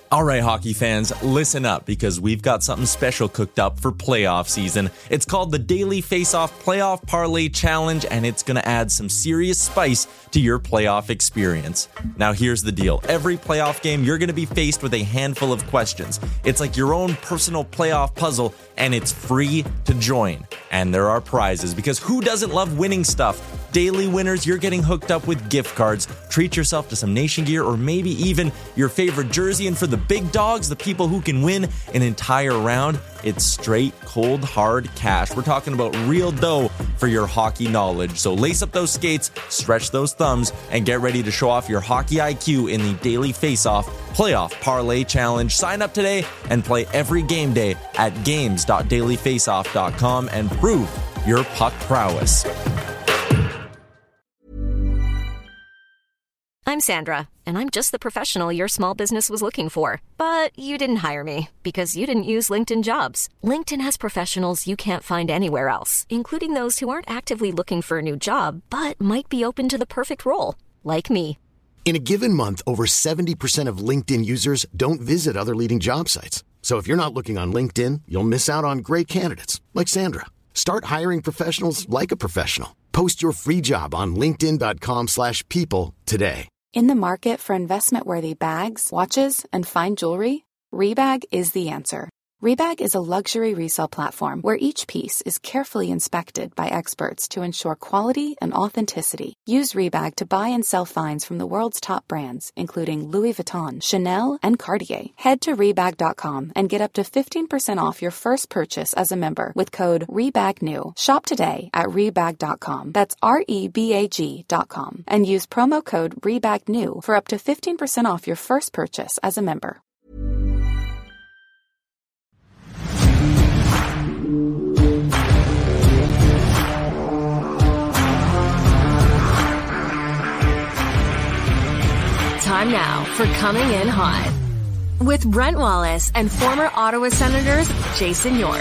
All right, hockey fans, listen up because we've got something special cooked up for playoff season. It's called the Daily Face-Off Playoff Parlay Challenge, and it's going to add some serious spice to your playoff experience. Now, here's the deal. Every playoff game, you're going to be faced with a handful of questions. It's like your own personal playoff puzzle, and it's free to join. And there are prizes, because who doesn't love winning stuff? Daily winners, you're getting hooked up with gift cards. Treat yourself to some Nation gear or maybe even your favorite jersey. And for the big dogs, the people who can win an entire round, it's straight, cold, hard cash. We're talking about real dough for your hockey knowledge. So lace up those skates, stretch those thumbs, and get ready to show off your hockey IQ in the Daily Face-Off Playoff Parlay Challenge. Sign up today and play every game day at games.dailyfaceoff.com and prove your puck prowess. I'm Sandra, and I'm just the professional your small business was looking for. But you didn't hire me because you didn't use LinkedIn Jobs. LinkedIn has professionals you can't find anywhere else, including those who aren't actively looking for a new job, but might be open to the perfect role, like me. In a given month, over 70% of LinkedIn users don't visit other leading job sites. So if you're not looking on LinkedIn, you'll miss out on great candidates like Sandra. Start hiring professionals like a professional. Post your free job on linkedin.com/people today. In the market for investment-worthy bags, watches, and fine jewelry, Rebag is the answer. Rebag is a luxury resale platform where each piece is carefully inspected by experts to ensure quality and authenticity. Use Rebag to buy and sell finds from the world's top brands, including Louis Vuitton, Chanel, and Cartier. Head to Rebag.com and get up to 15% off your first purchase as a member with code REBAGNEW. Shop today at Rebag.com. That's REBAG.com. And use promo code REBAGNEW for up to 15% off your first purchase as a member. Time now for Coming In Hot with Brent Wallace and former Ottawa Senators Jason York.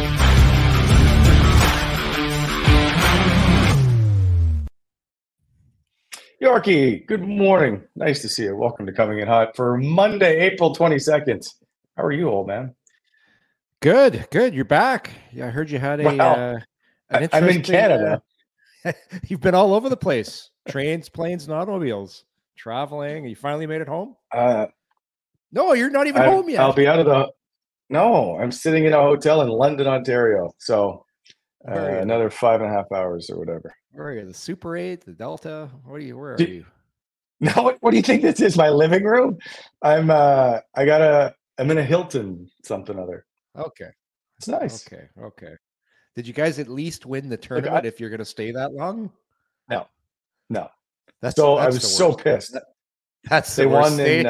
Yorkie, good morning. Nice to see you. Welcome to Coming In Hot for Monday, April 22nd. How are you, old man? Good. You're back. Yeah, I heard you had I'm in Canada. You've been all over the place. Trains, planes, and automobiles. Traveling. You finally made it home? No, you're not even home yet. I'll be out of the... No, I'm sitting in a hotel in London, Ontario. So another 5.5 hours or whatever. Where are you? The Super 8, the Delta? Where are you? No, what do you think this is? My living room? I'm in a Hilton something other. Okay. It's nice. Okay. Did you guys at least win the tournament if you're going to stay that long? No. That's I was so pissed. They won in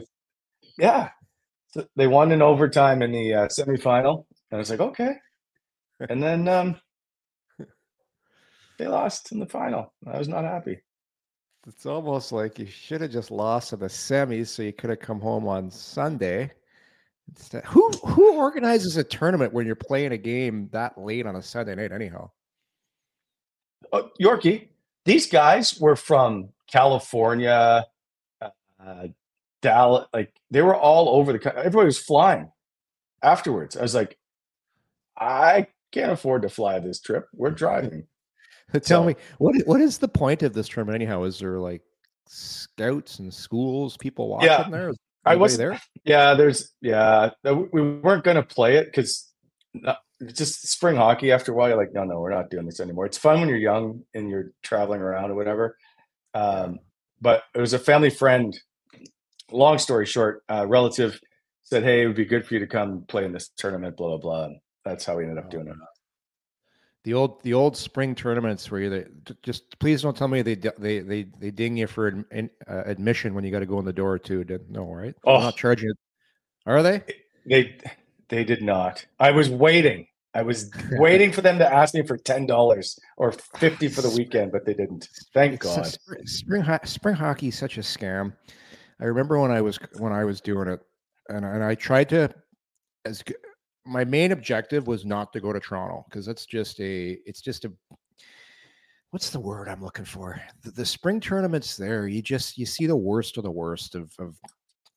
So they won in overtime in the semifinal, and I was like, okay. And then they lost in the final. I was not happy. It's almost like you should have just lost in the semis, so you could have come home on Sunday. Instead, who organizes a tournament when you're playing a game that late on a Sunday night? Anyhow, Yorkie. These guys were from California, Dallas. Like they were all over the country. Everybody was flying afterwards. I was like, I can't afford to fly this trip. We're driving. Tell me, what is the point of this tournament anyhow? Is there like scouts and schools, people watching there? I was there. Yeah, we weren't going to play it because just spring hockey. After a while, you're like, no, we're not doing this anymore. It's fun when you're young and you're traveling around or whatever. But it was a family friend. Long story short, relative said, "Hey, it would be good for you to come play in this tournament." Blah blah blah. And that's how we ended up doing it. The old spring tournaments where you just please don't tell me they ding you for admission when you got to go in the door too. No, right? Oh, they're not charging it. Are they? They did not. I was waiting for them to ask me for $10 or $50 for the weekend, but they didn't. Thank God. Spring hockey is such a scam. I remember when I was doing it, and I tried to my main objective was not to go to Toronto because it's just a what's the word I'm looking for? The spring tournaments there, you see the worst of the worst of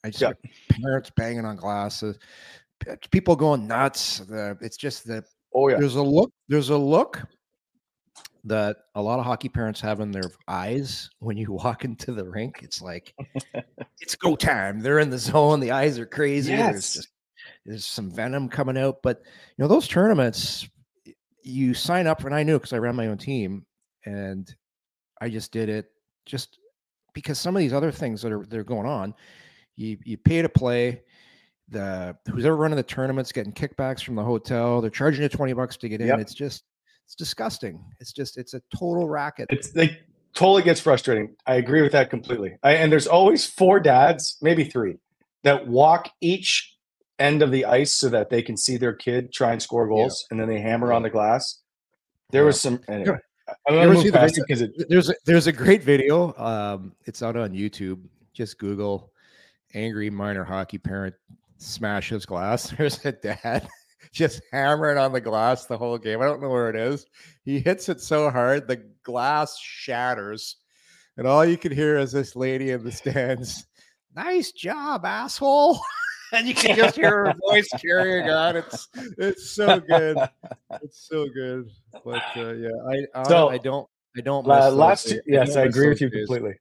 I just hear parents banging on glasses, people going nuts. It's just that there's a look that a lot of hockey parents have in their eyes when you walk into the rink. It's like it's go time. They're in the zone. The eyes are crazy. Yes. There's some venom coming out. But those tournaments, you sign up, and I knew because I ran my own team, and I just did it just because some of these other things that are going on. You pay to play. Who's ever running the tournaments getting kickbacks from the hotel. They're charging you $20 to get in. It's disgusting. It's a total racket. It totally gets frustrating. I agree with that completely. And there's always 4 dads, maybe 3, that walk each end of the ice so that they can see their kid try and score goals, and then they hammer on the glass. There was some. Anyway, I'm gonna move past it because there's a great video. It's out on YouTube. Just Google angry minor hockey parent smashes glass. There's a dad just hammering on the glass the whole game. I don't know where it is. He hits it so hard, the glass shatters. And all you can hear is this lady in the stands, "Nice job, asshole." And you can just hear her voice carrying on. It's so good. It's so good. But I don't yes, I agree with you completely.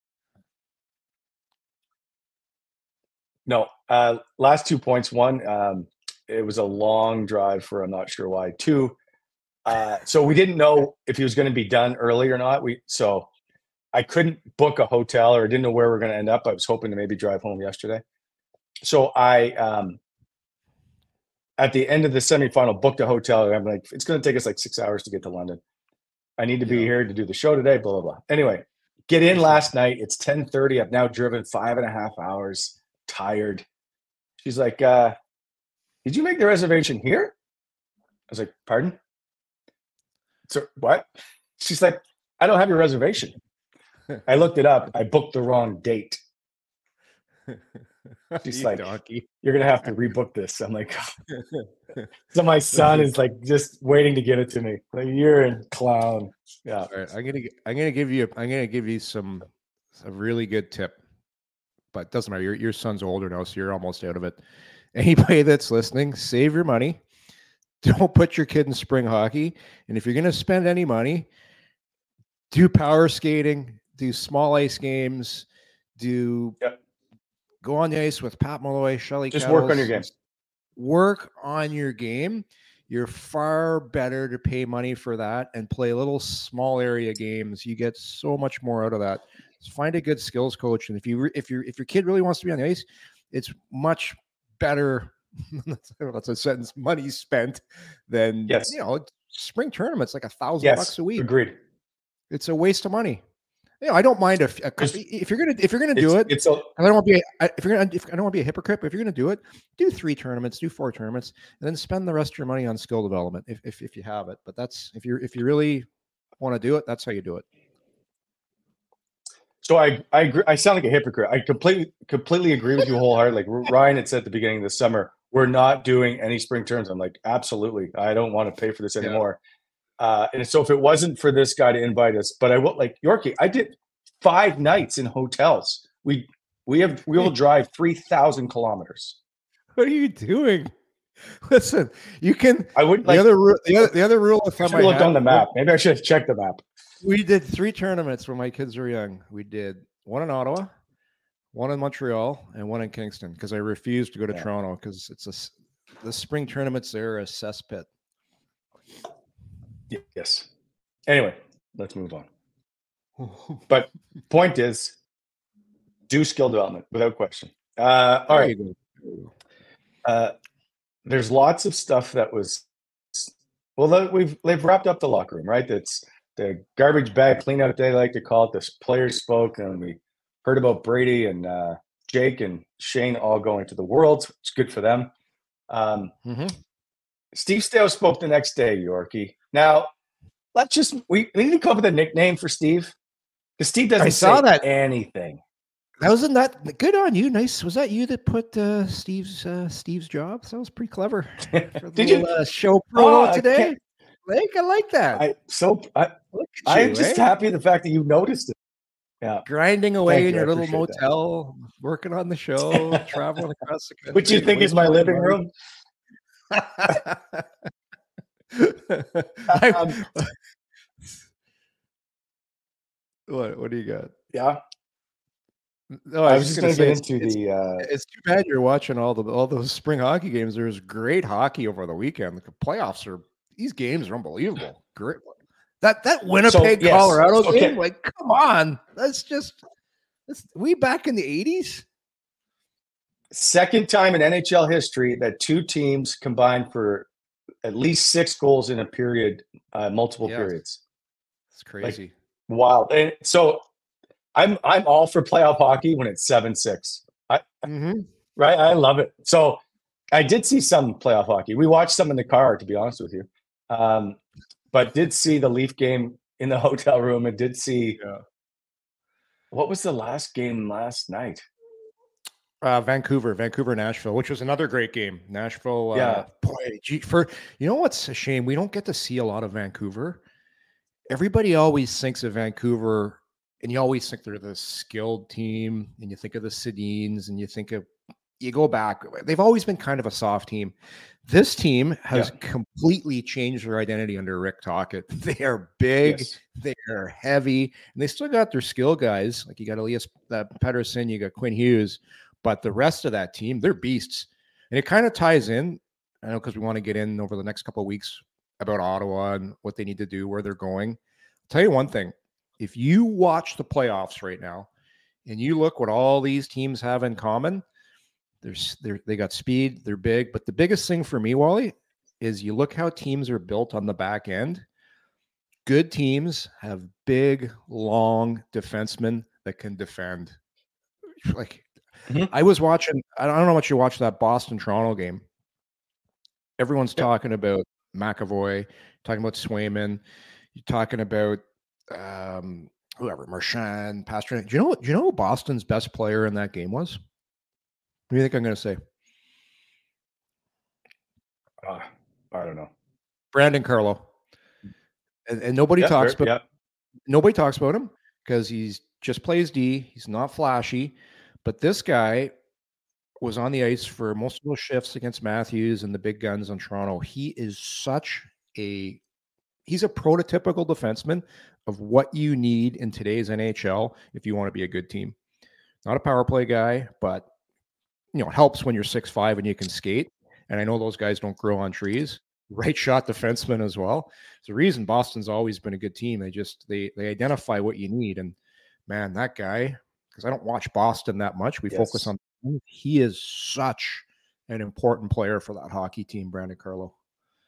No, last 2 points. One, it was a long drive for I'm not sure why. 2, so we didn't know if he was going to be done early or not. So I couldn't book a hotel, or I didn't know where we were going to end up. I was hoping to maybe drive home yesterday. So I, at the end of the semifinal, booked a hotel. I'm like, it's going to take us like 6 hours to get to London. I need to be here to do the show today, blah, blah, blah. Anyway, get in last night. It's 10:30. I've now driven 5.5 hours. Tired. She's like, did you make the reservation here? I was like, pardon? So what? She's like, I don't have your reservation. I looked it up. I booked the wrong date. She's like, donkey. You're going to have to rebook this. I'm like, so my son is like just waiting to give it to me. Like, you're a clown. Yeah. All right, I'm going to give you a really good tip. But it doesn't matter. Your son's older now, so you're almost out of it. Anybody that's listening, save your money. Don't put your kid in spring hockey. And if you're going to spend any money, do power skating, do small ice games, go on the ice with Pat Malloy, Shelly. Just work on your game. Work on your game. You're far better to pay money for that and play little small area games. You get so much more out of that. Find a good skills coach, and if your kid really wants to be on the ice, it's much better. That's a sentence. Money spent than spring tournaments like $1,000 a week. Agreed. It's a waste of money. I don't mind if you're gonna do it. I don't want to be a hypocrite, but if you're gonna do it, do 3 tournaments, do 4 tournaments, and then spend the rest of your money on skill development if you have it. But that's if you really want to do it, that's how you do it. So I agree. I sound like a hypocrite. I completely agree with you wholeheartedly. Like Ryan had said at the beginning of the summer, we're not doing any spring terms. I'm like, absolutely. I don't want to pay for this anymore. And so if it wasn't for this guy to invite us, but I will, like Yorkie, I did 5 nights in hotels. We will drive 3,000 kilometers. What are you doing? Listen, you can. I wouldn't. The other rule of thumb. I looked on the map. Maybe I should have checked the map. We did 3 tournaments when my kids were young. We did one in Ottawa, one in Montreal, and one in Kingston because I refused to go to Toronto because the spring tournaments there are a cesspit. Yes. Anyway, let's move on. But point is, do skill development without question. All right. There's lots of stuff that was. Well, they've wrapped up the locker room, right? That's the garbage bag cleanout, they like to call it. The players spoke, and we heard about Brady and Jake and Shane all going to the Worlds. It's good for them. Steve Staios spoke the next day, Yorkie. Now, we need to come up with a nickname for Steve because Steve doesn't say anything. Wasn't that good on you? Nice. Was that you that put Steve's job? That was pretty clever. Did you show pro today? I like that. I'm just happy the fact that you noticed it. Yeah. grinding away Thank in you, your I little appreciate that. motel, working on the show, traveling across the country. What you think is my wasting living money. room? Um, What do you got? yeah. No, I was just gonna going to say get into the. it's too bad you're watching all those spring hockey games. There's great hockey over the weekend. The playoffs these games are unbelievable. Great. That Winnipeg, yes. Colorado Okay. game, like, come on. We back in the 80s? Second time in NHL history that two teams combined for at least 6 goals in a period, multiple Yes. periods. It's crazy. Wow. And so I'm all for playoff hockey when it's 7-6. Right? I love it. So I did see some playoff hockey. We watched some in the car, to be honest with you. But did see the Leaf game in the hotel room and did see what was the last game last night? Vancouver, Nashville, which was another great game. Nashville, boy, you know what's a shame? We don't get to see a lot of Vancouver. Everybody always thinks of Vancouver, and you always think they're the skilled team, and you think of the Sedins, and you go back. They've always been kind of a soft team. This team has completely changed their identity under Rick Tocchet. They are big, they are heavy, and they still got their skill guys. Like you got Elias Pettersson, you got Quinn Hughes, but the rest of that team, they're beasts. And it kind of ties in, I know, because we want to get in over the next couple of weeks about Ottawa and what they need to do, where they're going. I'll tell you one thing. If you watch the playoffs right now and you look what all these teams have in common, they got speed, they're big. But the biggest thing for me, Wally, is you look how teams are built on the back end. Good teams have big, long defensemen that can defend. Like I was watching, I don't know how much you watched that Boston-Toronto game. Everyone's talking about McAvoy, talking about Swayman, you're talking about whoever, Marchand, Pastrnak. Do you know who Boston's best player in that game was? What do you think I'm going to say? I don't know. Brandon Carlo. And nobody talks about nobody talks about him because he's just plays D. He's not flashy, but this guy was on the ice for most of those shifts against Matthews and the big guns on Toronto. He is he's a prototypical defenseman of what you need in today's NHL if you want to be a good team. Not a power play guy, but it helps when you're 6'5" and you can skate. And I know those guys don't grow on trees. Right shot defenseman as well. It's the reason Boston's always been a good team. They identify what you need. And man, that guy, because I don't watch Boston that much. We focus on him. He is such an important player for that hockey team, Brandon Carlo.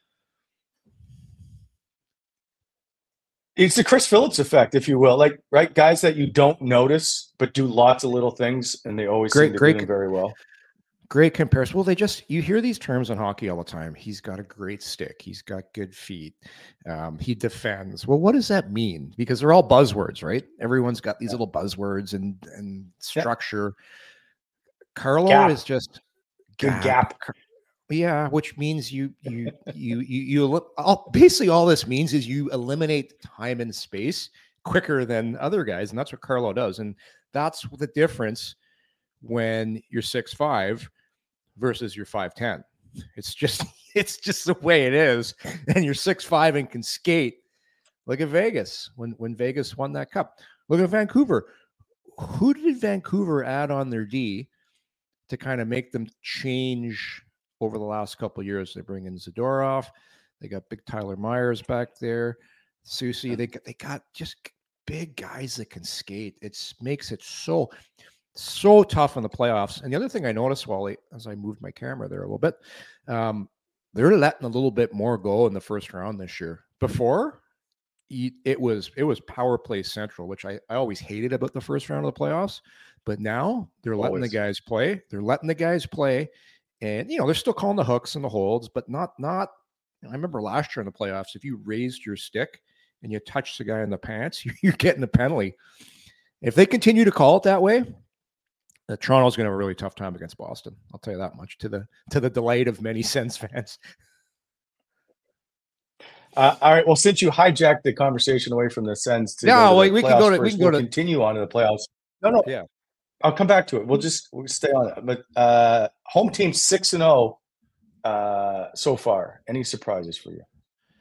It's the Chris Phillips effect, if you will. Like, right, guys that you don't notice but do lots of little things, and they always seem to do them very well. Great comparison. Well, you hear these terms in hockey all the time. He's got a great stick. He's got good feet. He defends. Well, what does that mean? Because they're all buzzwords, right? Everyone's got these little buzzwords and structure. Carlo is just good gap. Yeah, which means you basically all this means is you eliminate time and space quicker than other guys, and that's what Carlo does. And that's the difference when you're 6'5" versus you're 5'10". It's just the way it is. And you're 6'5" and can skate. Look at Vegas when Vegas won that cup. Look at Vancouver. Who did Vancouver add on their D to kind of make them change over the last couple of years? They bring in Zadorov. They got big Tyler Myers back there. Susie. They got just big guys that can skate. It makes it so tough in the playoffs. And the other thing I noticed, Wally, as I moved my camera there a little bit, they're letting a little bit more go in the first round this year. Before, it was power play central, which I always hated about the first round of the playoffs. But now they're letting the guys play. They're letting the guys play. And, they're still calling the hooks and the holds, but not. I remember last year in the playoffs, if you raised your stick and you touched the guy in the pants, you're getting a penalty. If they continue to call it that way, Toronto's going to have a really tough time against Boston. I'll tell you that much, to the delight of many Sens fans. All right. Well, since you hijacked the conversation away from the Sens to we can go to we'll continue on to the playoffs. No. Yeah. I'll come back to it. We'll stay on it. But home team 6-0 so far. Any surprises for you?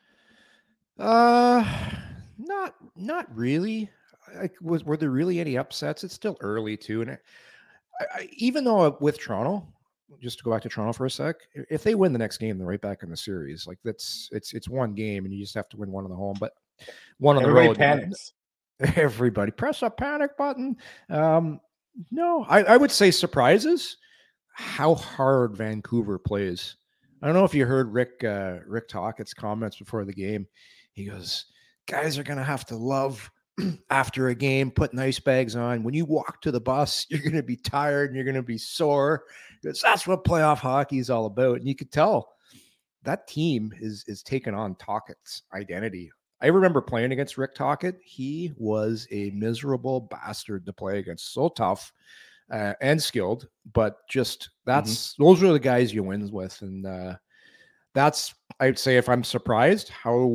Not really. Were there really any upsets? It's still early too, and even though with Toronto, just to go back to Toronto for a sec, if they win the next game, they're right back in the series. Like it's one game, and you just have to win one on the home, but one on the road. Panics. Everybody press a panic button. No, I would say surprises. How hard Vancouver plays. I don't know if you heard Rick Tocchet's comments before the game. He goes, guys are going to have to love after a game, putting ice bags on. When you walk to the bus, you're going to be tired and you're going to be sore. Because that's what playoff hockey is all about. And you could tell that team is taking on Tocchet's identity. I remember playing against Rick Tocchet. He was a miserable bastard to play against. So tough and skilled, but just those are the guys you win with. And that's, I'd say, if I'm surprised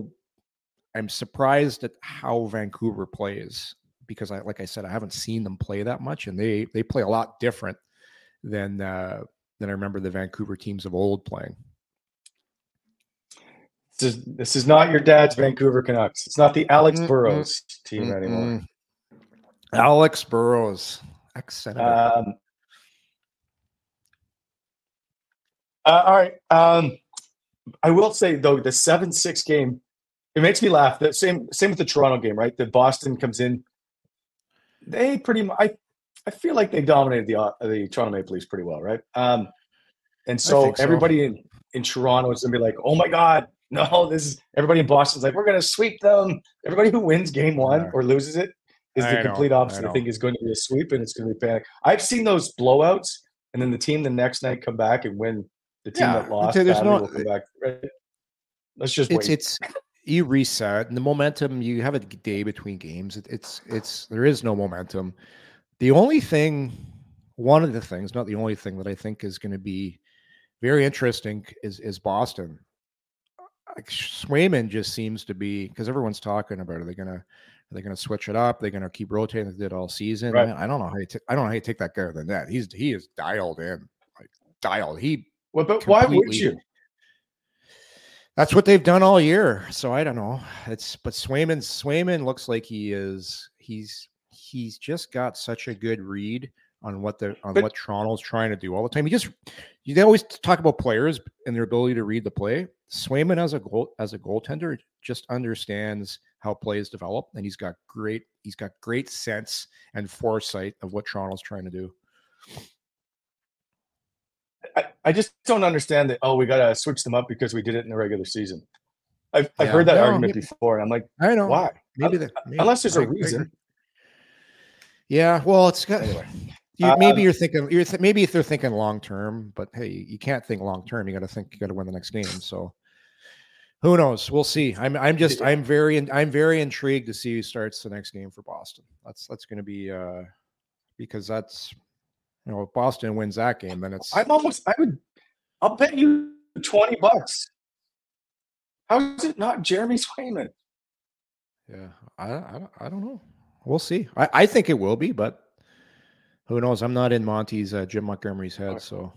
at how Vancouver plays, because like I said, I haven't seen them play that much, and they play a lot different than I remember the Vancouver teams of old playing. This is not your dad's Vancouver Canucks. It's not the Alex Burrows team anymore. Alex Burrows, ex-Senator. All right. I will say though, the 7-6 game, it makes me laugh. The same with the Toronto game, right? That Boston comes in. They pretty much, I feel like they dominated the Toronto Maple Leafs pretty well, right? And so everybody in Toronto is gonna be like, oh my God, no, everybody in Boston's like, we're gonna sweep them. Everybody who wins game one or loses it is the complete opposite. I think it's going to be a sweep and it's going to be panic. I've seen those blowouts, and then the team the next night come back and win. The team that lost will come back. Right? Let's just wait. You reset and the momentum. You have a day between games. There is no momentum. One of the things, not the only thing that I think is going to be very interesting is Boston. Like Swayman just seems to be, because everyone's talking about it. Are they going to switch it up? They're going to keep rotating as they did all season. Right. Man, I don't know how you take that guy other than that. He is dialed in, like dialed. But why would you? That's what they've done all year. So I don't know. But Swayman looks like he's just got such a good read on what Toronto's trying to do all the time. They always talk about players and their ability to read the play. Swayman as a goaltender just understands how plays develop, and he's got great sense and foresight of what Toronto's trying to do. I just don't understand that. Oh, we got to switch them up because we did it in the regular season. I've heard that argument before, and I'm like, I know why? Unless there's a reason. Yeah, well, it's got. Anyway, maybe you're thinking. Maybe if they're thinking long term, but hey, you can't think long term. You got to win the next game. So who knows? We'll see. I'm very intrigued to see who starts the next game for Boston. That's going to be because that's. If Boston wins that game, then it's. I'll bet you $20. How is it not Jeremy Swayman? Yeah, I don't know. We'll see. I think it will be, but who knows? I'm not in Monty's Jim Montgomery's head, so.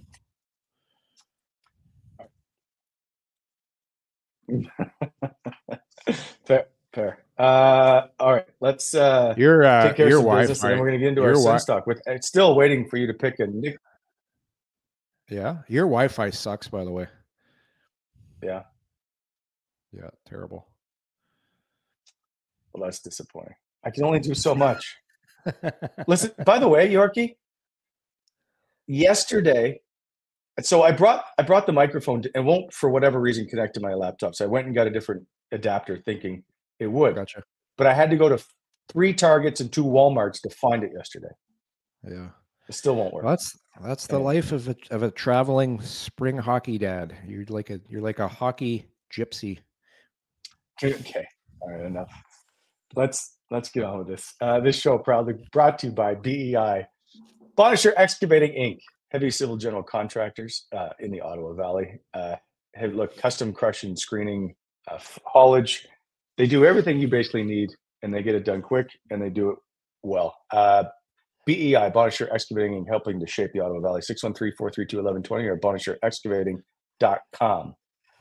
Fair. All right, let's take care of some business, and then we're going to get into our Sens talk. It's still waiting for you to pick a nick. Yeah, your Wi-Fi sucks, by the way. Yeah, terrible. Well, that's disappointing. I can only do so much. Listen, by the way, Yorkie, yesterday, so I brought the microphone and won't, for whatever reason, connect to my laptop. So I went and got a different adapter thinking it would. Gotcha. But I had to go to 3 Targets and 2 Walmarts to find it yesterday. Yeah. It still won't work. Well, that's the life of a traveling spring hockey dad. You're like a hockey gypsy. Okay. All right, enough. Let's get on with this. This show proudly brought to you by BEI, Bonnechere Excavating Inc., heavy civil general contractors in the Ottawa Valley. Look, custom crushing, screening, haulage. They do everything you basically need, and they get it done quick, and they do it well. BEI, Bonisher Excavating, and helping to shape the Ottawa Valley. 613-432-1120 or BonisherExcavating.com.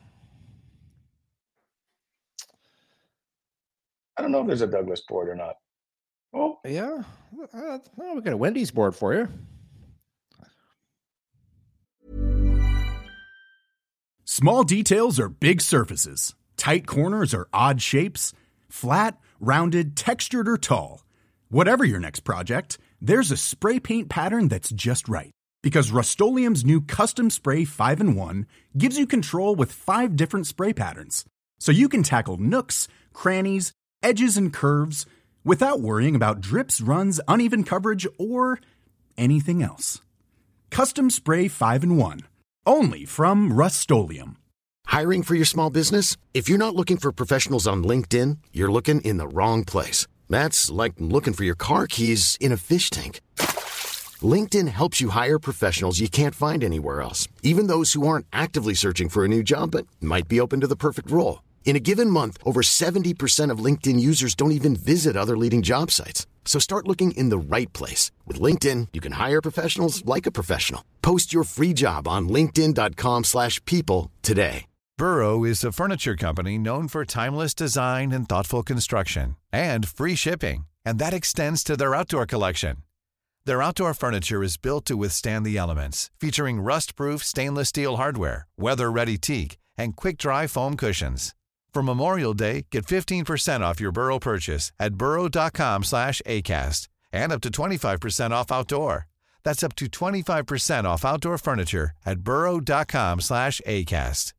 I don't know if there's a Douglas board or not. Oh, Yeah. We got a Wendy's board for you. Small details are big surfaces. Tight corners are odd shapes. Flat, rounded, textured, or tall. Whatever your next project, there's a spray paint pattern that's just right. Because Rust-Oleum's new Custom Spray 5-in-1 gives you control with 5 different spray patterns. So you can tackle nooks, crannies, edges, and curves without worrying about drips, runs, uneven coverage, or anything else. Custom Spray 5-in-1. Only from Rust-Oleum. Hiring for your small business? If you're not looking for professionals on LinkedIn, you're looking in the wrong place. That's like looking for your car keys in a fish tank. LinkedIn helps you hire professionals you can't find anywhere else, even those who aren't actively searching for a new job but might be open to the perfect role. In a given month, over 70% of LinkedIn users don't even visit other leading job sites. So start looking in the right place. With LinkedIn, you can hire professionals like a professional. Post your free job on linkedin.com/people today. Burrow is a furniture company known for timeless design and thoughtful construction and free shipping, and that extends to their outdoor collection. Their outdoor furniture is built to withstand the elements, featuring rust-proof stainless steel hardware, weather-ready teak, and quick-dry foam cushions. For Memorial Day, get 15% off your Burrow purchase at burrow.com/acast and up to 25% off outdoor. That's up to 25% off outdoor furniture at burrow.com/acast.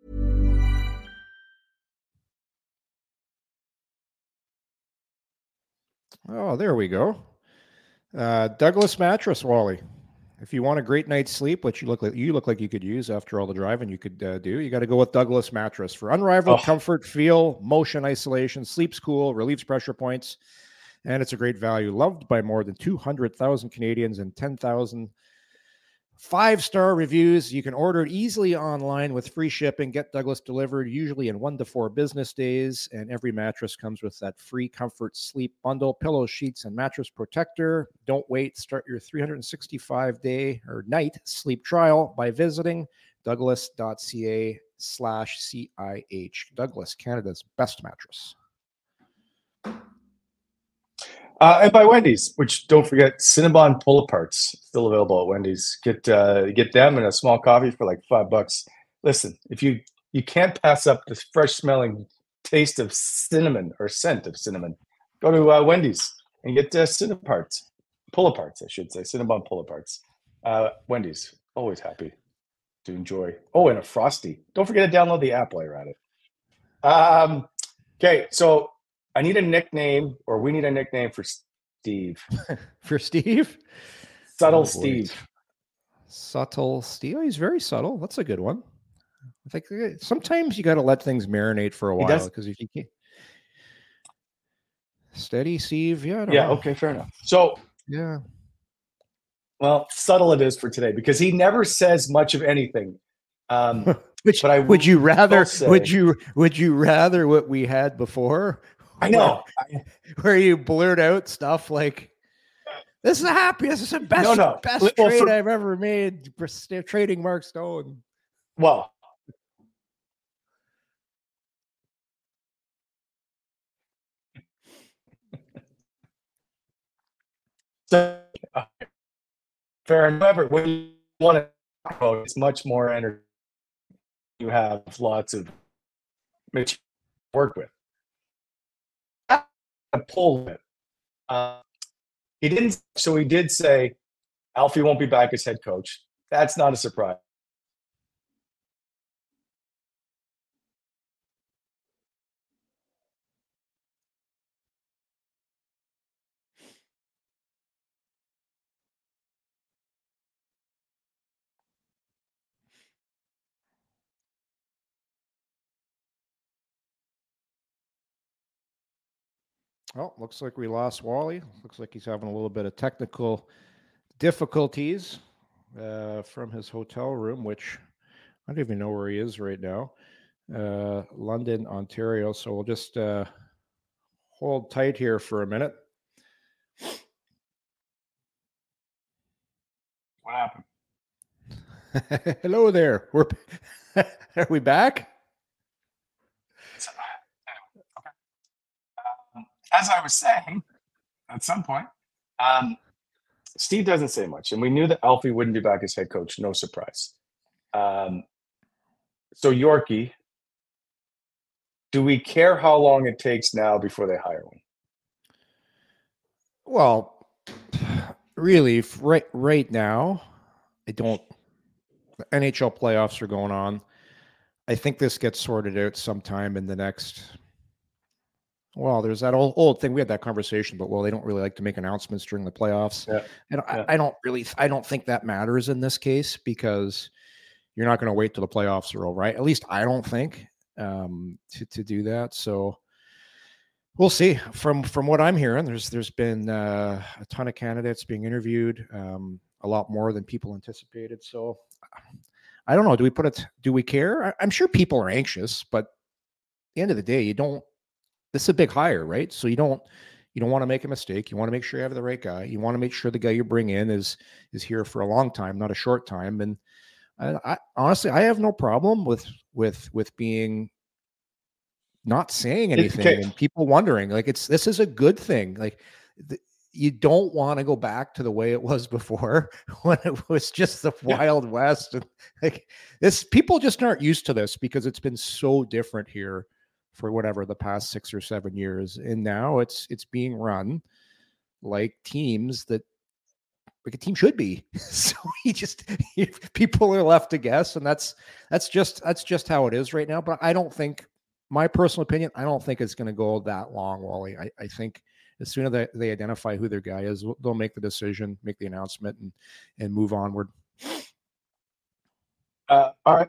Oh, there we go. Douglas mattress, Wally. If you want a great night's sleep, which you look like you could use after all the driving you could do, you got to go with Douglas mattress for unrivaled comfort, feel, motion isolation, sleeps cool, relieves pressure points, and it's a great value. Loved by more than 200,000 Canadians and 10,000 5-star reviews. You can order it easily online with free shipping. Get Douglas delivered usually in 1 to 4 business days. And every mattress comes with that free comfort sleep bundle, pillow, sheets, and mattress protector. Don't wait. Start your 365-day or night sleep trial by visiting douglas.ca/CIH. Douglas, Canada's best mattress. And by Wendy's, which don't forget, Cinnabon pull-aparts still available at Wendy's. Get them and a small coffee for like $5. Listen, if you can't pass up the fresh-smelling taste of cinnamon or scent of cinnamon, go to Wendy's and get Cinnabon pull-aparts, I should say, Cinnabon pull-aparts. Wendy's, always happy to enjoy. Oh, and a Frosty. Don't forget to download the app while you're at it. Okay, so I need a nickname, or we need a nickname for Steve. For Steve? Subtle Steve. Subtle Steve. Oh, he's very subtle. That's a good one. I think sometimes you got to let things marinate for a while, because if you can't. Steady Steve. Yeah. I don't know. Okay, fair enough. So, yeah. Well, subtle it is for today, because he never says much of anything. Would you rather what we had before? I know. Where you blurt out stuff like, "This is the happiest, this is the best trade I've ever made, trading Mark Stone." Well, so, fair enough. When you want to talk about it, it's much more energy. You have lots of material to work with. Pull it. He didn't. So he did say Alfie won't be back as head coach. That's not a surprise. Oh, looks like we lost Wally. Looks like he's having a little bit of technical difficulties from his hotel room, which I don't even know where he is right now. London, Ontario. So we'll just hold tight here for a minute. What happened? Hello there. Are we back? Okay. As I was saying, at some point, Steve doesn't say much, and we knew that Alfie wouldn't be back as head coach. No surprise. So Yorkie, do we care how long it takes now before they hire one? Well, really, right now, I don't. The NHL playoffs are going on. I think this gets sorted out sometime in the next. Well, there's that old thing. We had that conversation, but they don't really like to make announcements during the playoffs. Yeah. And Yeah. I don't think that matters in this case because you're not going to wait till the playoffs are over, right? At least I don't think to do that. So we'll see. From what I'm hearing, there's been a ton of candidates being interviewed, a lot more than people anticipated. So I don't know. Do we care? I'm sure people are anxious, but at the end of the day, this is a big hire, right? So you don't want to make a mistake. You want to make sure you have the right guy. You want to make sure the guy you bring in is here for a long time, not a short time. And I honestly, I have no problem with being not saying anything and people wondering. Like this is a good thing. Like you don't want to go back to the way it was before when it was just the Wild West. And like this, people just aren't used to this because it's been so different here for whatever the past 6 or 7 years. And now it's being run like teams that like a team should be. So people are left to guess. And that's just how it is right now. But I don't think, my personal opinion, I don't think it's going to go that long, Wally. I think as soon as they identify who their guy is, they'll make the decision, make the announcement, and move onward. All right.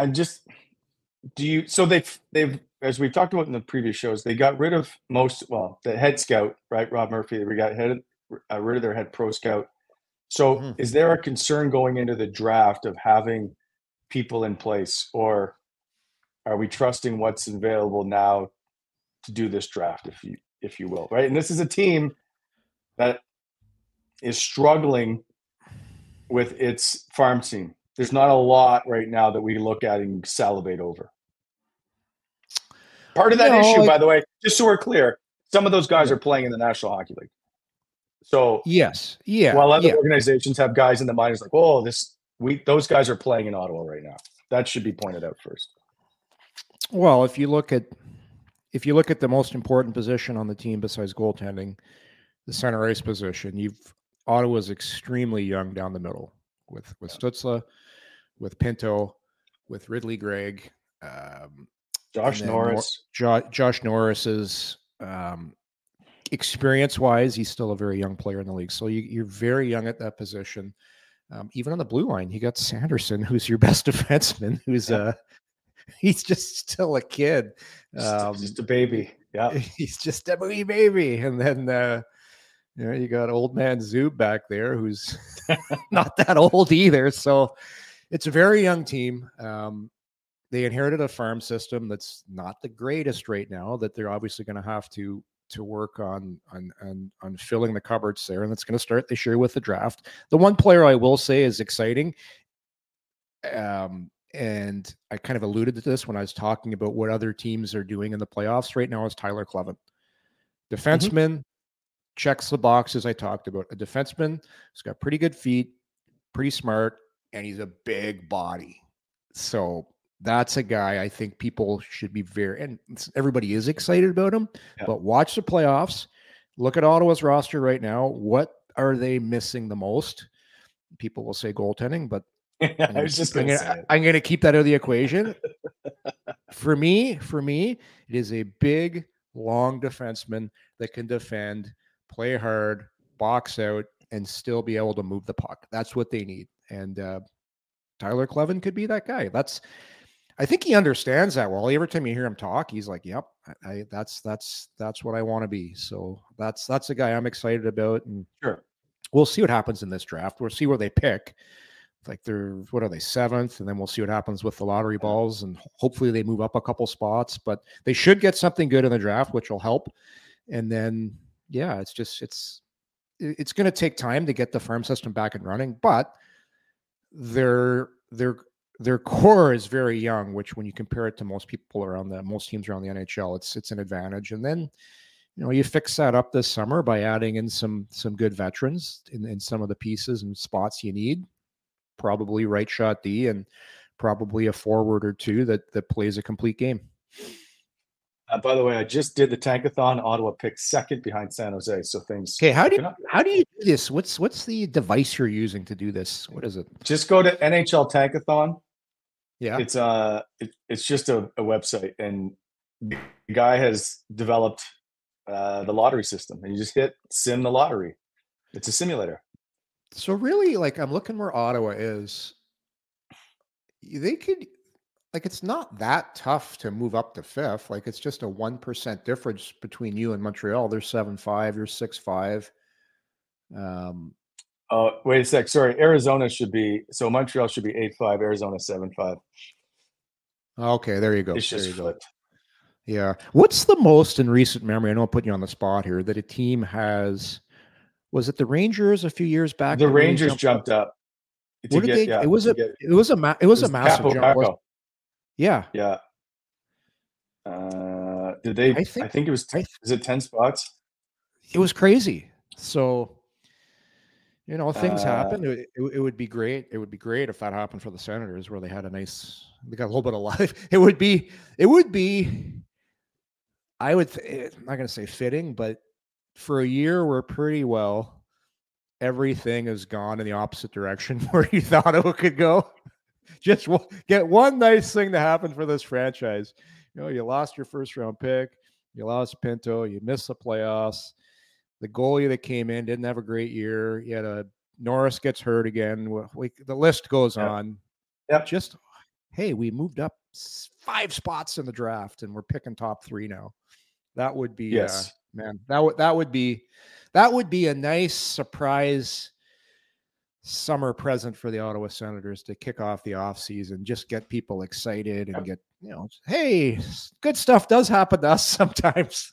So they've, as we've talked about in the previous shows, they got rid of the head scout, right? Rob Murphy, they got rid of their head pro scout. So is there a concern going into the draft of having people in place, or are we trusting what's available now to do this draft, if you will, right? And this is a team that is struggling with its farm team. There's not a lot right now that we look at and salivate over. Part of that issue, by the way, just so we're clear, some of those guys are playing in the National Hockey League. So yes, yeah. While other organizations have guys in the mind, it's like, those guys are playing in Ottawa right now. That should be pointed out first. Well, if you look at the most important position on the team besides goaltending, the center ice position, Ottawa's extremely young down the middle with Stützle, with Pinto, with Ridley Gregg, Josh Norris. Josh Norris is experience-wise, he's still a very young player in the league. So you're very young at that position. Even on the blue line, you got Sanderson, who's your best defenseman, who's he's just still a kid. Just a baby. Yeah. He's just a wee baby. And then you got old man Zub back there who's not that old either. So it's a very young team. They inherited a farm system that's not the greatest right now, that they're obviously going to have to work on filling the cupboards there. And it's going to start this year with the draft. The one player I will say is exciting. And I kind of alluded to this when I was talking about what other teams are doing in the playoffs right now, is Tyler Kleven. Defenseman, checks the boxes I talked about. A defenseman who's got pretty good feet, pretty smart, and he's a big body. So that's a guy I think people should be and everybody is excited about him, but watch the playoffs. Look at Ottawa's roster right now. What are they missing the most? People will say goaltending, but I'm going to keep that out of the equation. For me, it is a big, long defenseman that can defend, play hard, box out, and still be able to move the puck. That's what they need. And Tyler Kleven could be that guy. I think he understands that well. Every time you hear him talk, he's like, "Yep, that's what I want to be." So that's a guy I'm excited about. And sure, we'll see what happens in this draft. We'll see where they pick. like they're, what are they, 7th? And then we'll see what happens with the lottery balls, and hopefully they move up a couple spots, but they should get something good in the draft, which will help. And then, yeah, it's going to take time to get the farm system back and running, but their core is very young, which when you compare it to most teams around the NHL, it's an advantage. And then, you fix that up this summer by adding in some good veterans in some of the pieces and spots you need. Probably right shot D, and probably a forward or two that plays a complete game. By the way, I just did the Tankathon. Ottawa picked 2nd behind San Jose. So things. Okay, how do you do this? What's the device you're using to do this? What is it? Just go to NHL Tankathon. Yeah, it's just a website, and the guy has developed the lottery system, and you just hit sim the lottery. It's a simulator. So really, like, I'm looking where Ottawa is. They could, like, it's not that tough to move up to 5th. Like, it's just a 1% difference between you and Montreal. They're 7-5, you're 6-5. Oh, wait a sec. Sorry. Montreal should be 8-5, Arizona 7-5. Okay, there you go. It's just flipped. Yeah. What's the most in recent memory? I know I'm putting you on the spot here, that a team has. Was it the Rangers a few years back? The Rangers jumped up. What did they? It was a massive jump. Yeah. Yeah. Did they? I think it was. Is it 10 spots? It was crazy. So, things happen. It would be great. It would be great if that happened for the Senators, where they got a little bit of life. It would be. I'm not going to say fitting, but for a year where pretty well everything has gone in the opposite direction where you thought it could go. Just get one nice thing to happen for this franchise. You lost your first round pick, you lost Pinto, you missed the playoffs. The goalie that came in didn't have a great year. You had Norris gets hurt again. The list goes on. Yep. Just, hey, we moved up 5 spots in the draft and we're picking top 3 now. That would be yes. Man, that would be a nice surprise summer present for the Ottawa Senators to kick off the offseason, just get people excited and get, hey, good stuff does happen to us sometimes.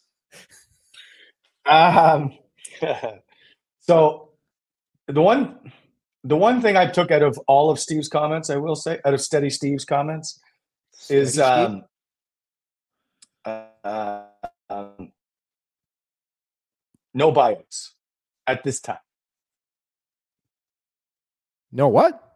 So the one thing I took out of all of Steve's comments, I will say, out of Steady Steve's comments, is no buyouts at this time. No what?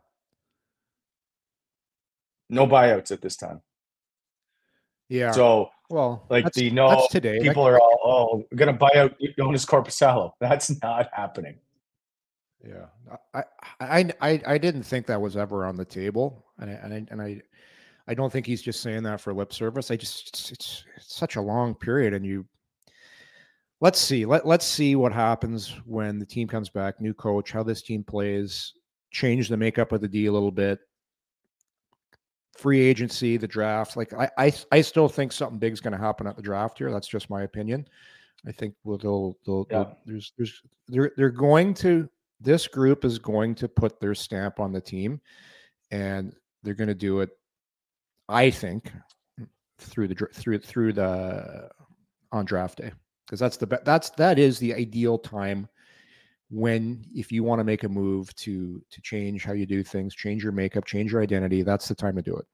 No buyouts at this time. Yeah. So, that's today. People are all, we're going to buy out Jonas Korpisalo. That's not happening. Yeah. I didn't think that was ever on the table. And I don't think he's just saying that for lip service. It's such a long period, and let's see. Let's see what happens when the team comes back, new coach, how this team plays, change the makeup of the D a little bit. Free agency, the draft. Like I still think something big is going to happen at the draft here. That's just my opinion. I think they're going to. This group is going to put their stamp on the team, and they're going to do it. I think through the on draft day, because that is the ideal time when, if you want to make a move to change how you do things, change your makeup, change your identity, that's the time to do it.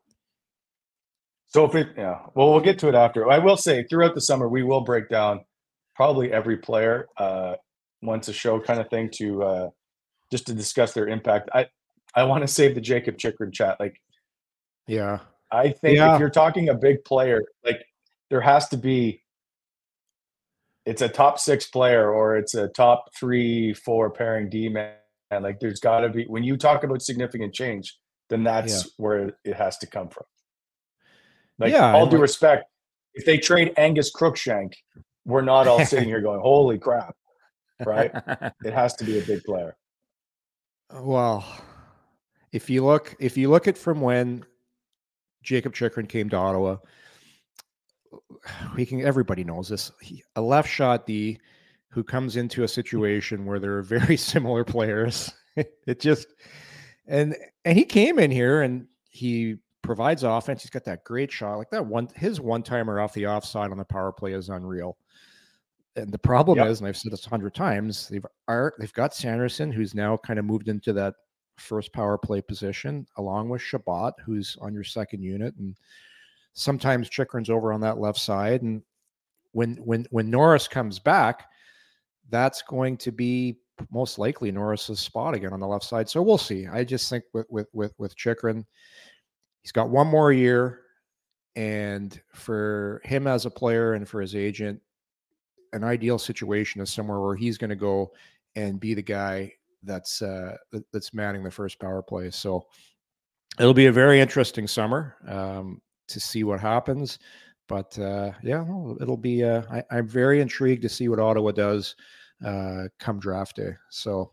So we'll get to it after. I will say throughout the summer, we will break down probably every player once a show kind of thing to just to discuss their impact. I want to save the Jacob Chychrun chat. I think if you're talking a big player, there has to be, it's a top 6 player or it's a top 3-4 pairing D man. There's got to be, when you talk about significant change, then that's where it has to come from. All due respect, if they trade Angus Crookshank, we're not all sitting here going, holy crap, right? It has to be a big player. Well, if you look at from when Jacob Chychrun came to Ottawa, everybody knows this. A left shot D who comes into a situation where there are very similar players. And he came in here and he provides offense. He's got that great shot, like that one. His one-timer off the offside on the power play is unreal. And the problem is, and I've said this 100 times, they've got Sanderson, who's now kind of moved into that first power play position, along with Shabbat, who's on your second unit, and sometimes Chychrun's over on that left side. And when Norris comes back, that's going to be most likely Norris's spot again on the left side. So we'll see. I just think with Chychrun, he's got one more year, and for him as a player and for his agent, an ideal situation is somewhere where he's going to go and be the guy that's manning the first power play. So it'll be a very interesting summer to see what happens. But it'll be. I'm very intrigued to see what Ottawa does come draft day. So,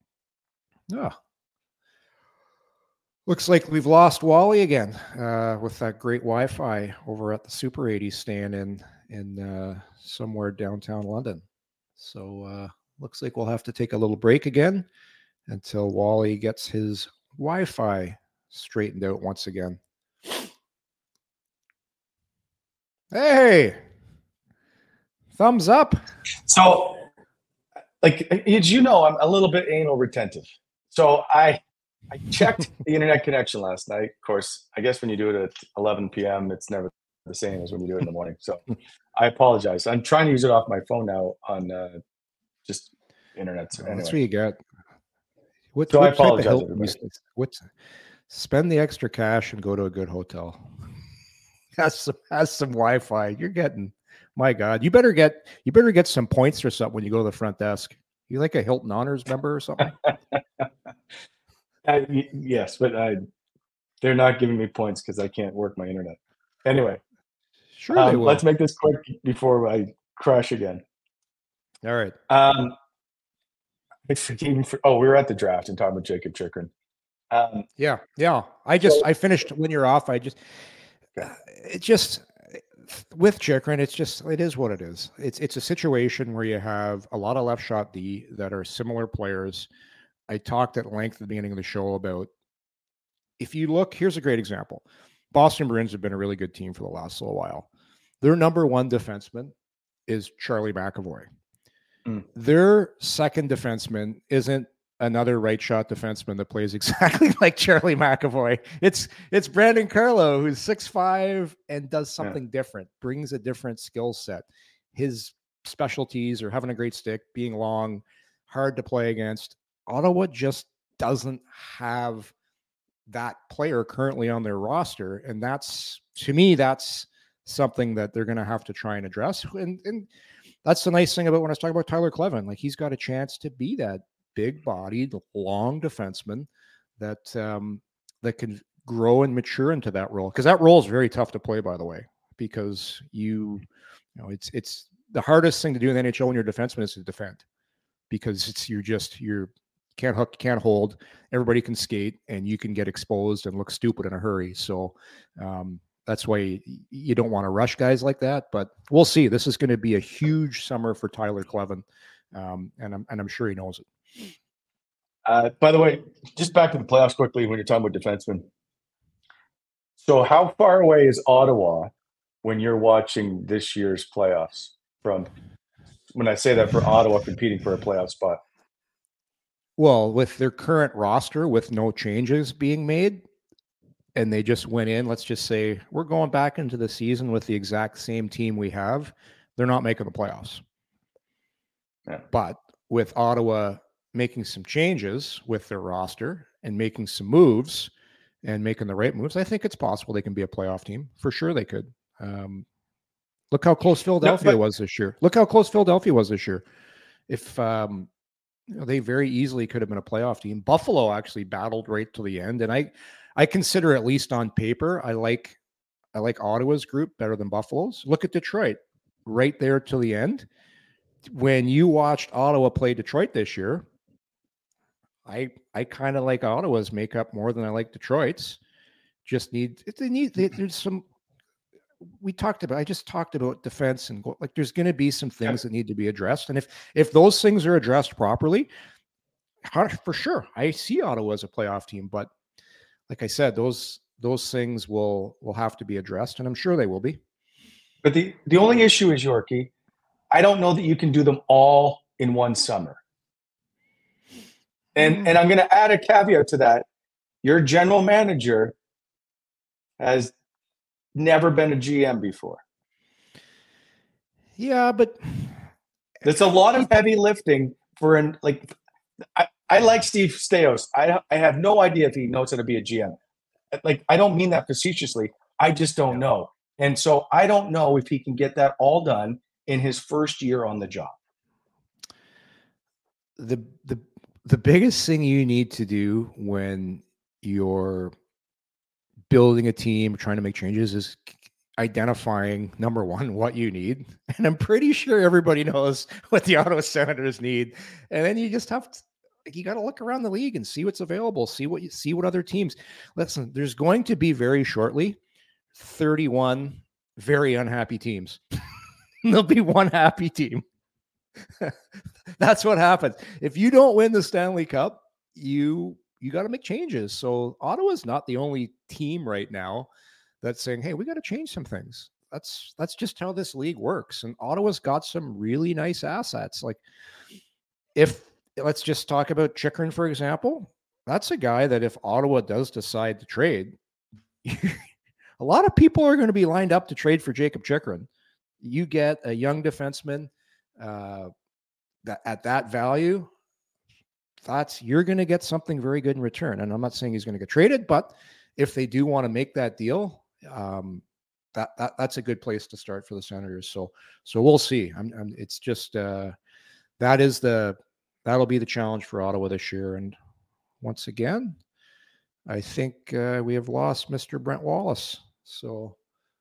looks like we've lost Wally again with that great Wi-Fi over at the Super 80 stand in somewhere downtown London. So looks like we'll have to take a little break again until Wally gets his Wi-Fi straightened out once again. Hey, thumbs up. So, like, as you know, I'm a little bit anal retentive. So I checked the internet connection last night. Of course, I guess when you do it at 11 p.m., it's never the same as when you do it in the morning. So I apologize. I'm trying to use it off my phone now on just internet. So anyway. That's what you got. I apologize. Spend the extra cash and go to a good hotel. Has some Wi-Fi. You're getting, my God, you better get some points or something when you go to the front desk. You like a Hilton Honors member or something? Yes, but they're not giving me points because I can't work my internet. Anyway, sure. Let's make this quick before I crash again. All right. We were at the draft and talking about Jacob Chychrun. Yeah. I finished when you're off. With Chychrun, it is what it is. It's a situation where you have a lot of left shot D that are similar players. I talked at length at the beginning of the show about, if you look, here's a great example. Boston Bruins have been a really good team for the last little while. Their number one defenseman is Charlie McAvoy. Their second defenseman isn't another right shot defenseman that plays exactly like Charlie McAvoy. It's Brandon Carlo, who's 6'5" and does something different, brings a different skill set. His specialties are having a great stick, being long, hard to play against. Ottawa just doesn't have that player currently on their roster. And that's, to me, that's something that they're going to have to try and address. And that's the nice thing about when I was talking about Tyler Kleven. Like, he's got a chance to be that big-bodied, long defenseman that that can grow and mature into that role. Because that role is very tough to play, by the way, because it's the hardest thing to do in the NHL when you're a defenseman is to defend, because you can't hook, can't hold, everybody can skate, and you can get exposed and look stupid in a hurry. So that's why you don't want to rush guys like that. But we'll see. This is going to be a huge summer for Tyler Kleven, and I'm sure he knows it. By the way, just back to the playoffs quickly when you're talking about defensemen. So how far away is Ottawa when you're watching this year's playoffs from, when I say that, for Ottawa competing for a playoff spot? Well, with their current roster, with no changes being made, and they just went in, let's just say we're going back into the season with the exact same team we have, they're not making the playoffs. Yeah. But with Ottawa making some changes with their roster and making some moves and making the right moves, I think it's possible they can be a playoff team. For sure they could. Look how close Philadelphia was this year. If they very easily could have been a playoff team. Buffalo actually battled right to the end. And I consider, at least on paper, I like Ottawa's group better than Buffalo's. Look at Detroit, right there till the end. When you watched Ottawa play Detroit this year, I kind of like Ottawa's makeup more than I like Detroit's. There's some. I just talked about defense and there's going to be some things that need to be addressed. And if those things are addressed properly, For sure. I see Ottawa as a playoff team, but like I said, those things will have to be addressed, and I'm sure they will be. But the only issue is, Yorkie, I don't know that you can do them all in one summer. And I'm going to add a caveat to that. Your general manager has never been a GM before. Yeah, but there's a lot of heavy lifting for I like Steve Staios. I have no idea if he knows how to be a GM. Like, I don't mean that facetiously. I just don't know. And so I don't know if he can get that all done in his first year on the job. The biggest thing you need to do when you're building a team, trying to make changes, is identifying, number one, what you need. And I'm pretty sure everybody knows what the Ottawa Senators need. And then you just have to, you got to look around the league and see what's available, see what other teams. Listen, there's going to be very shortly 31 very unhappy teams. There'll be one happy team. That's what happens. If you don't win the Stanley Cup, you got to make changes. So Ottawa's not the only team right now that's saying, hey, we got to change some things. That's just how this league works. And Ottawa's got some really nice assets. Like, let's just talk about Chychrun, for example. That's a guy that if Ottawa does decide to trade, a lot of people are going to be lined up to trade for Jakob Chychrun. You get a young defenseman that at that value, you're going to get something very good in return. And I'm not saying he's going to get traded, but if they do want to make that deal, that's a good place to start for the Senators. So we'll see. It's just that'll be the challenge for Ottawa this year. And once again, I think we have lost Mr. Brent Wallace. So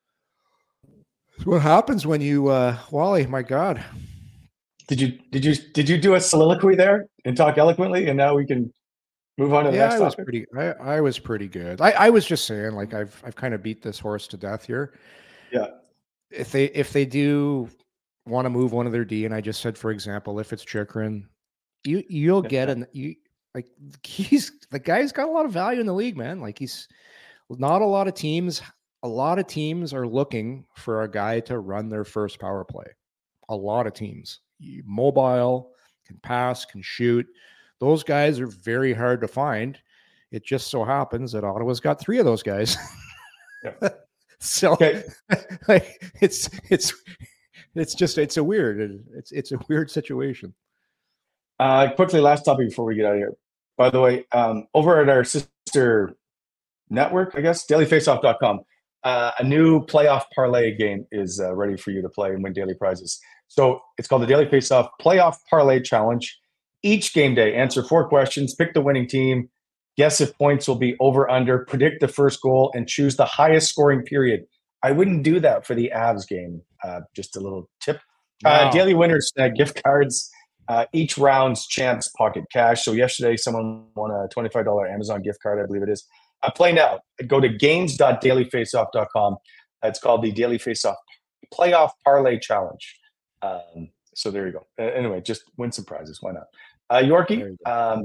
what happens when you Wally? My God. Did you do a soliloquy there and talk eloquently, and now we can move on to the next topic? I was pretty good. I was just saying, like, I've kind of beat this horse to death here. Yeah. If they do want to move one of their D, and I just said, for example, if it's Chychrun, you'll get the guy's got a lot of value in the league, man. Like, he's not a lot of teams. A lot of teams are looking for a guy to run their first power play. A lot of teams. Mobile, can pass, can shoot. Those guys are very hard to find. It just so happens that Ottawa's got 3 of those guys. Yeah. So like, it's a weird situation. Quickly, last topic before we get out of here. By the way, over at our sister network, I guess, dailyfaceoff.com, a new playoff parlay game is ready for you to play and win daily prizes. So it's called the Daily Faceoff Playoff Parlay Challenge. Each game day, answer 4 questions, pick the winning team, guess if points will be over, under, predict the first goal, and choose the highest scoring period. I wouldn't do that for the Avs game. Just a little tip. Wow. Daily winners, gift cards, each round's chance pocket cash. So yesterday, someone won a $25 Amazon gift card, I believe it is. Play now. Go to games.dailyfaceoff.com. It's called the Daily Faceoff Playoff Parlay Challenge. So there you go. Anyway, just win some prizes. Why not? Yorkie.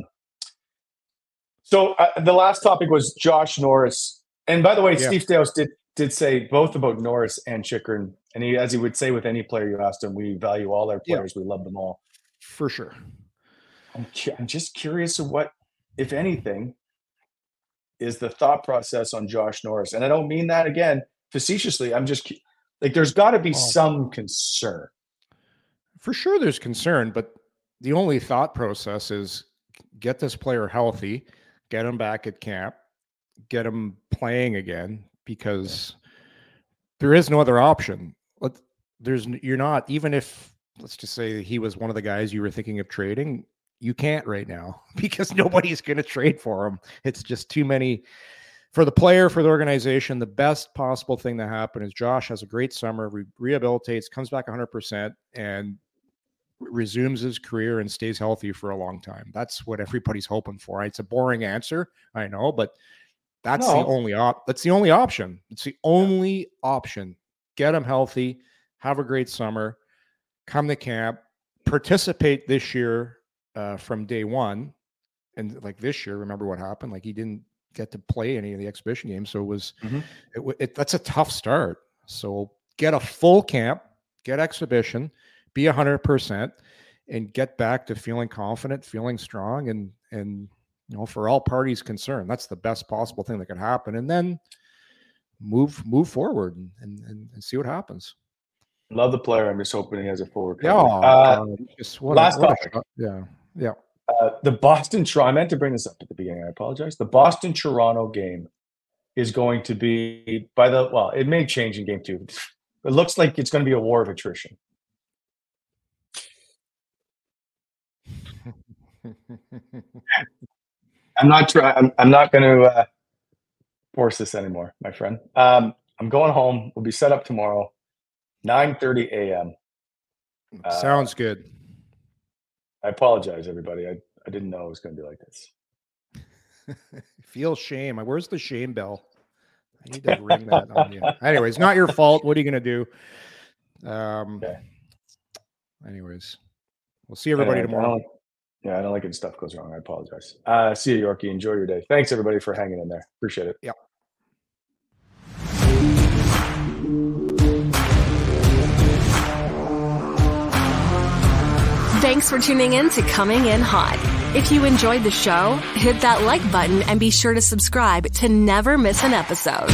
So the last topic was Josh Norris. And by the way, Steve Staios did say both about Norris and Chychrun. And he, as he would say with any player you asked him, we value all our players. We love them all. For sure. I'm just curious of what, if anything, is the thought process on Josh Norris. And I don't mean that, again, facetiously. I'm just like, there's got to be some concern. For sure there's concern, but the only thought process is get this player healthy, get him back at camp, get him playing again, because there is no other option. You're not, even if, let's just say he was one of the guys you were thinking of trading, you can't right now because nobody's going to trade for him. It's just too many for the player, for the organization. The best possible thing to happen is Josh has a great summer, rehabilitates, comes back 100%, and resumes his career and stays healthy for a long time. That's what everybody's hoping for. It's a boring answer, I know, but that's the only that's the only option. It's the only option. Get him healthy, have a great summer, come to camp, participate this year from day one, And like this year, remember what happened? Like he didn't get to play any of the exhibition games. So it was, that's a tough start. So get a full camp, get exhibition, be 100%, and get back to feeling confident, feeling strong, and you know, for all parties concerned, that's the best possible thing that can happen. And then move forward and see what happens. Love the player. I'm just hoping he has a forward. Last topic. Yeah. The Boston Toronto. I meant to bring this up at the beginning. I apologize. The Boston Toronto game is going to be it may change in game 2. It looks like it's going to be a war of attrition. I'm not going to force this anymore, my friend. I'm going home. We'll be set up tomorrow, 9:30 a.m. Sounds good. I apologize, everybody. I didn't know it was going to be like this. Feel shame. Where's the shame bell? I need to ring that on you. Anyways, not your fault. What are you going to do? Okay. Anyways, we'll see everybody tomorrow. I don't like it when stuff goes wrong. I apologize. See you, Yorkie. Enjoy your day. Thanks, everybody, for hanging in there. Appreciate it. Yep. Thanks for tuning in to Coming In Hot. If you enjoyed the show, hit that like button and be sure to subscribe to never miss an episode.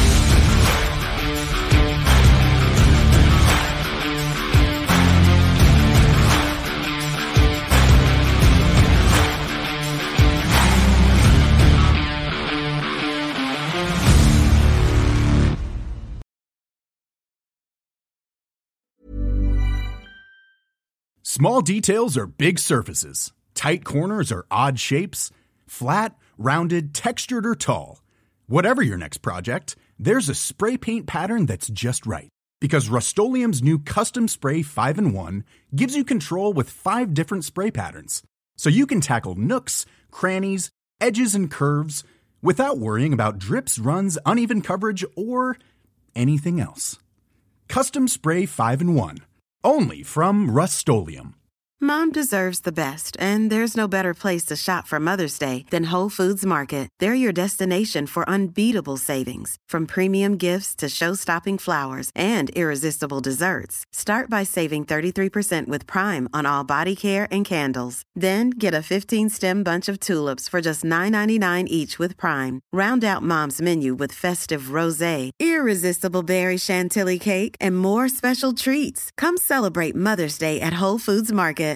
Small details are big surfaces. Tight corners are odd shapes. Flat, rounded, textured, or tall. Whatever your next project, there's a spray paint pattern that's just right. Because Rust-Oleum's new Custom Spray 5-in-1 gives you control with 5 different spray patterns. So you can tackle nooks, crannies, edges, and curves without worrying about drips, runs, uneven coverage, or anything else. Custom Spray 5-in-1. Only from Rust-Oleum. Mom deserves the best, and there's no better place to shop for Mother's Day than Whole Foods Market. They're your destination for unbeatable savings, from premium gifts to show-stopping flowers and irresistible desserts. Start by saving 33% with Prime on all body care and candles. Then get a 15-stem bunch of tulips for just $9.99 each with Prime. Round out Mom's menu with festive rosé, irresistible berry chantilly cake, and more special treats. Come celebrate Mother's Day at Whole Foods Market.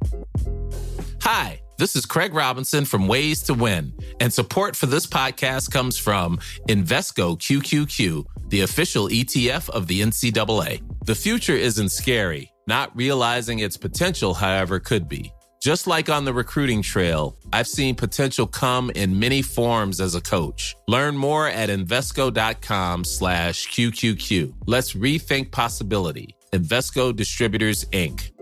Hi, this is Craig Robinson from Ways to Win, and support for this podcast comes from Invesco QQQ, the official ETF of the NCAA. The future isn't scary. Not realizing its potential, however, could be. Just like on the recruiting trail, I've seen potential come in many forms as a coach. Learn more at Invesco.com/QQQ. Let's rethink possibility. Invesco Distributors, Inc.